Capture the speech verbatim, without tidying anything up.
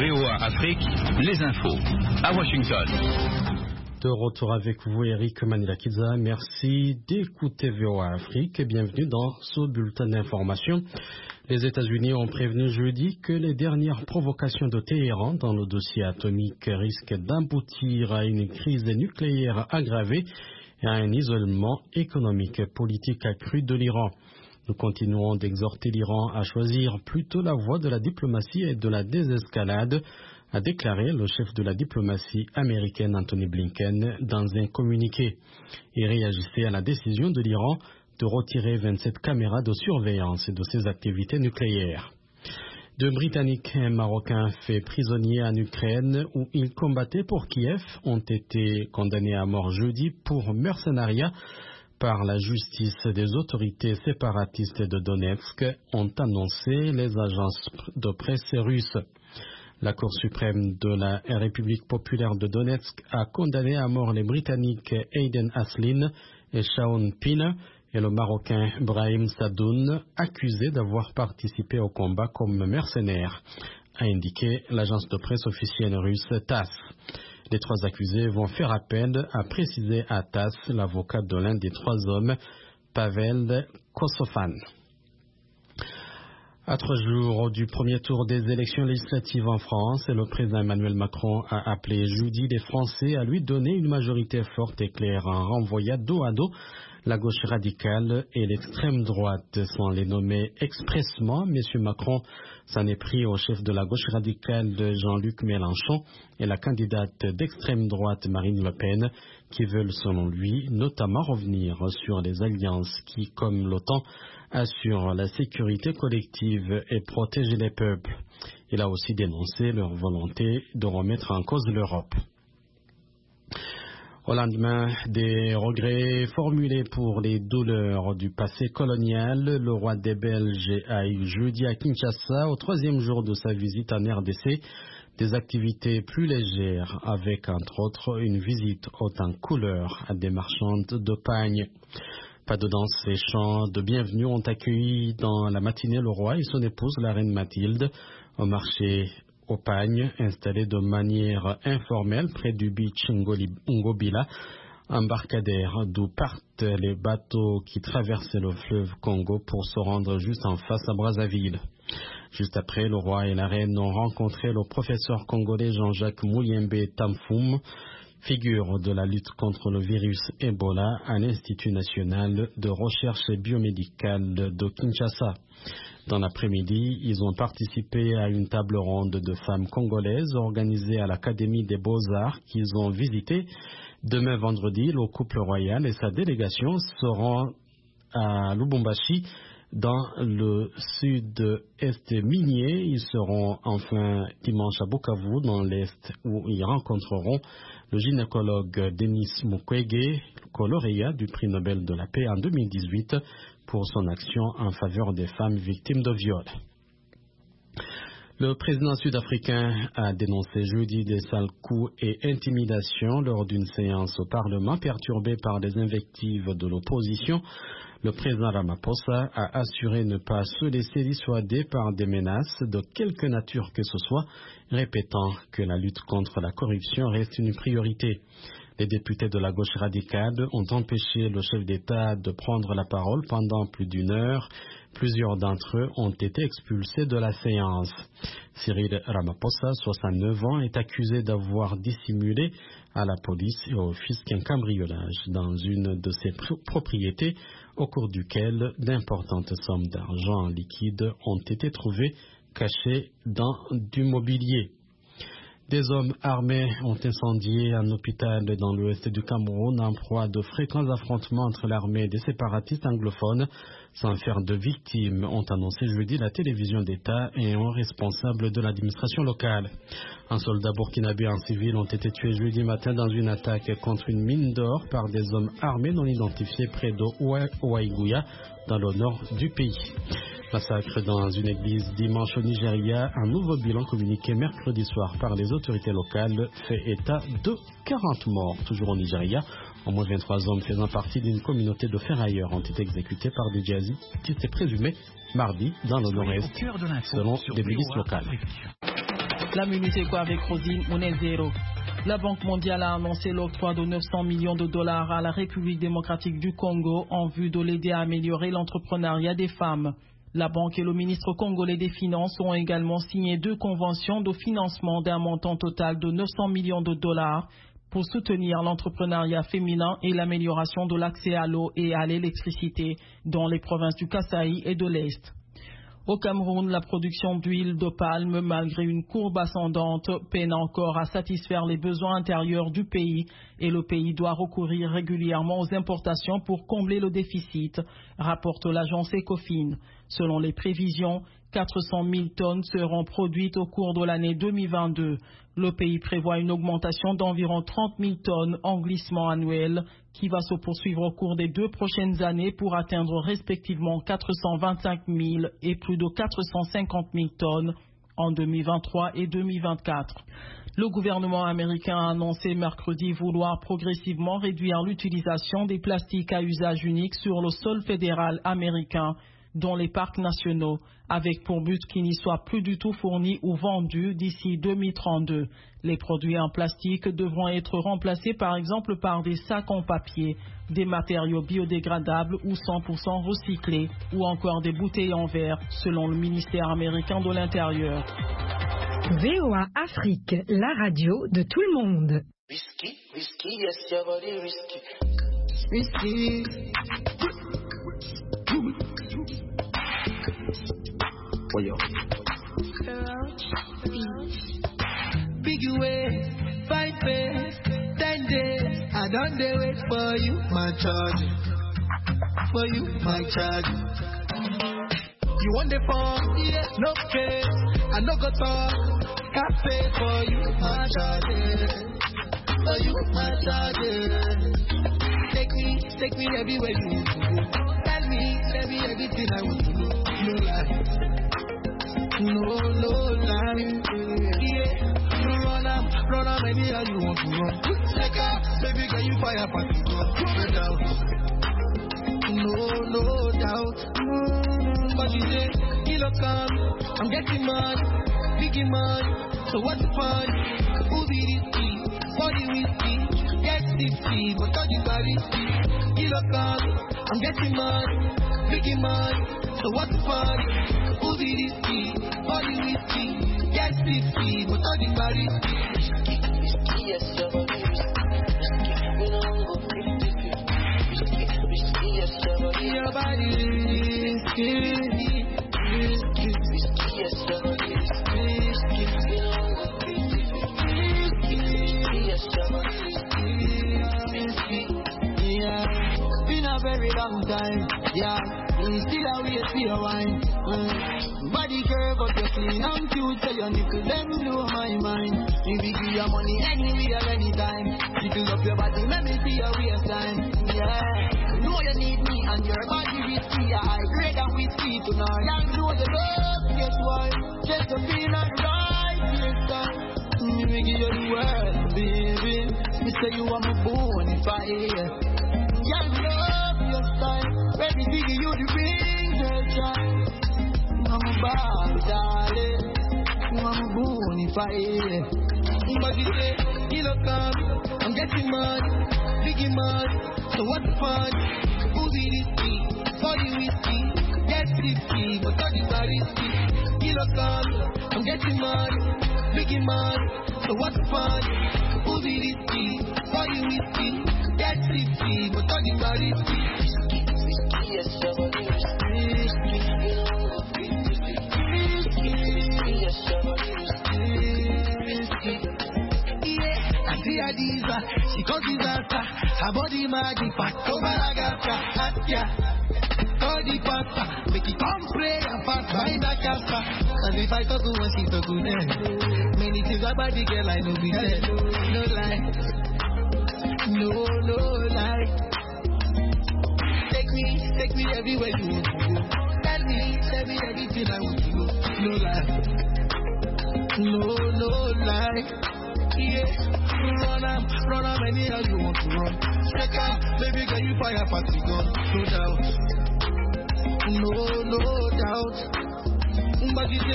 V O A Afrique, les infos à Washington. De retour avec vous, Eric Manilakidza. Merci d'écouter V O A Afrique et bienvenue dans ce bulletin d'information. Les États-Unis ont prévenu jeudi que les dernières provocations de Téhéran dans le dossier atomique risquent d'aboutir à une crise nucléaire aggravée et à un isolement économique et politique accru de l'Iran. Nous continuons d'exhorter l'Iran à choisir plutôt la voie de la diplomatie et de la désescalade, a déclaré le chef de la diplomatie américaine Anthony Blinken dans un communiqué. Il réagissait à la décision de l'Iran de retirer vingt-sept caméras de surveillance de ses activités nucléaires. Deux Britanniques et un Marocain faits prisonniers en Ukraine où ils combattaient pour Kiev ont été condamnés à mort jeudi pour mercenariat par la justice. Des autorités séparatistes de Donetsk ont annoncé les agences de presse russes. La Cour suprême de la République populaire de Donetsk a condamné à mort les Britanniques Aiden Aslin et Shaun Pina et le Marocain Brahim Sadoun, accusés d'avoir participé au combat comme mercenaires, a indiqué l'agence de presse officielle russe TASS. Les trois accusés vont faire appel, a précisé à TASS l'avocat de l'un des trois hommes, Pavel Kosofan. À trois jours du premier tour des élections législatives en France, le président Emmanuel Macron a appelé jeudi les Français à lui donner une majorité forte et claire en renvoyant dos à dos la gauche radicale et l'extrême droite, sans les nommer expressement. M. Macron s'en est pris au chef de la gauche radicale Jean-Luc Mélenchon et la candidate d'extrême droite Marine Le Pen, qui veulent selon lui notamment revenir sur les alliances qui, comme l'OTAN, assurent la sécurité collective et protègent les peuples. Il a aussi dénoncé leur volonté de remettre en cause l'Europe. Au lendemain des regrets formulés pour les douleurs du passé colonial, le roi des Belges a eu jeudi à Kinshasa, au troisième jour de sa visite en R D C, des activités plus légères avec entre autres une visite haute en couleurs à des marchandes de pagne. Pas de danse et chants de bienvenue ont accueilli dans la matinée le roi et son épouse, la reine Mathilde, au marché au pagne, installé de manière informelle près du beach Ngobila, embarcadère d'où partent les bateaux qui traversaient le fleuve Congo pour se rendre juste en face à Brazzaville. Juste après, le roi et la reine ont rencontré le professeur congolais Jean-Jacques Mouyembe Tamfoum, figure de la lutte contre le virus Ebola à l'Institut national de recherche biomédicale de Kinshasa. Dans l'après-midi, ils ont participé à une table ronde de femmes congolaises organisée à l'Académie des Beaux-Arts qu'ils ont visitée. Demain vendredi, le couple royal et sa délégation seront à Lubumbashi, dans le sud-est minier. Ils seront enfin dimanche à Bukavu, dans l'est, où ils rencontreront le gynécologue Denis Mukwege, lauréat du prix Nobel de la paix en deux mille dix-huit pour son action en faveur des femmes victimes de viol. Le président sud-africain a dénoncé jeudi des sales coups et intimidations lors d'une séance au Parlement perturbée par des invectives de l'opposition. Le président Ramaphosa a assuré ne pas se laisser dissuader par des menaces de quelque nature que ce soit, répétant que la lutte contre la corruption reste une priorité. Les députés de la gauche radicale ont empêché le chef d'État de prendre la parole pendant plus d'une heure. Plusieurs d'entre eux ont été expulsés de la séance. Cyril Ramaphosa, soixante-neuf ans, est accusé d'avoir dissimulé à la police et au fisc un cambriolage dans une de ses propriétés au cours duquel d'importantes sommes d'argent liquide ont été trouvées cachées dans du mobilier. Des hommes armés ont incendié un hôpital dans l'ouest du Cameroun en proie de fréquents affrontements entre l'armée et des séparatistes anglophones sans faire de victimes, ont annoncé jeudi la télévision d'État et un responsable de l'administration locale. Un soldat burkinabé en civil ont été tués jeudi matin dans une attaque contre une mine d'or par des hommes armés non identifiés près de Ouaïgouya dans le nord du pays. Massacre dans une église dimanche au Nigeria, un nouveau bilan communiqué mercredi soir par les autorités locales fait état de quarante morts. Toujours au Nigeria, au moins vingt-trois hommes faisant partie d'une communauté de ferrailleurs ont été exécutés par des djihadistes présumés mardi dans le nord-est, selon des milices locales. La Minute Éco avec Rosine Monezero. La Banque mondiale a annoncé l'octroi de neuf cents millions de dollars à la République démocratique du Congo en vue de l'aider à améliorer l'entrepreneuriat des femmes. La Banque et le ministre congolais des Finances ont également signé deux conventions de financement d'un montant total de neuf cents millions de dollars pour soutenir l'entrepreneuriat féminin et l'amélioration de l'accès à l'eau et à l'électricité dans les provinces du Kasaï et de l'Est. Au Cameroun, la production d'huile de palme, malgré une courbe ascendante, peine encore à satisfaire les besoins intérieurs du pays et le pays doit recourir régulièrement aux importations pour combler le déficit, rapporte l'agence Ecofin. Selon les prévisions, quatre cent mille tonnes seront produites au cours de l'année deux mille vingt-deux. Le pays prévoit une augmentation d'environ trente mille tonnes en glissement annuel qui va se poursuivre au cours des deux prochaines années pour atteindre respectivement quatre cent vingt-cinq mille et plus de quatre cent cinquante mille tonnes en deux mille vingt-trois et deux mille vingt-quatre. Le gouvernement américain a annoncé mercredi vouloir progressivement réduire l'utilisation des plastiques à usage unique sur le sol fédéral américain dans les parcs nationaux, avec pour but qu'ils n'y soient plus du tout fournis ou vendus d'ici deux mille trente-deux. Les produits en plastique devront être remplacés par exemple par des sacs en papier, des matériaux biodégradables ou cent pour cent recyclés, ou encore des bouteilles en verre, selon le ministère américain de l'Intérieur. V O A Afrique, la radio de tout le monde. Whisky, whisky, yes, your body whisky. Whisky. For you. Big way, five days, ten days. I don't dare wait for you, my charge. For you, my charge. You want the phone? Yeah, no case. I no go talk. Cafe for you, my charge. For you, my charge. Take me, take me everywhere you want to go. Tell me, tell me everything I want to know. No lie, no, no lie. Yeah, run up, run up, maybe how you want to run. Check out, baby, can you fire party go? No doubt, no, no doubt. But you say, kilo come, I'm getting mad, biggie man. So what's the fun? Who be this key? Body whiskey, get tipsy, but all the body. Kilo come, I'm getting mad, biggie man. So what's the fun? Who be this key? Body whiskey, get tipsy, but all the body. Whiskey, whiskey, yes, your body whiskey. We don't go fifty fifty. Whiskey, whiskey, yes, your body. Your body whiskey, whiskey, whiskey, yes, your body whiskey. We don't go fifty fifty. Whiskey, yes, your body whiskey. Yeah, been a very long time. Yeah. Still a wait for your wine. Mm. Body curve up your clean and cute, so your nipple them blow my mind. If you give your money anywhere, anytime. Tickle up your body, let me see your waistline. Yeah, know you need me and your body whiskey. I grade and whiskey tonight. And know the love, guess why? Just to feel and right this time. Me we give you the world, baby. Me say you are my bonfire. Yeah, love your style. Baby, give you the ring, girl, child. I'm a bad darling. I'm a bonfire. But you say, you look up, I'm getting mad, biggie mad. So what's the fun? Who's in this key? Body whiskey, get tipsy, but all the body sticky. You look up, I'm getting mad, biggie mad. So what's the fun? Who's in this key? Body whiskey, get tipsy, but all the body sticky. Yes, your body whiskey. You know go fifty fifty. Yes, your body whiskey. Yeah, I see her diva, she cause disaster. Her body magic, fat over Agata. Yeah, call the pasta, make it come pray and fast by the casper. And if I talk to her, she talk to them. Many things about the girl I know be said. No lie, no, no lie. Take me, take me everywhere you want to go. Tell me, tell me everything I want to know. No lie, no, no lie. Yeah, run up, run up anyhow you want to run. Check out, baby, can you fire party gun? No doubt, no, no doubt. But you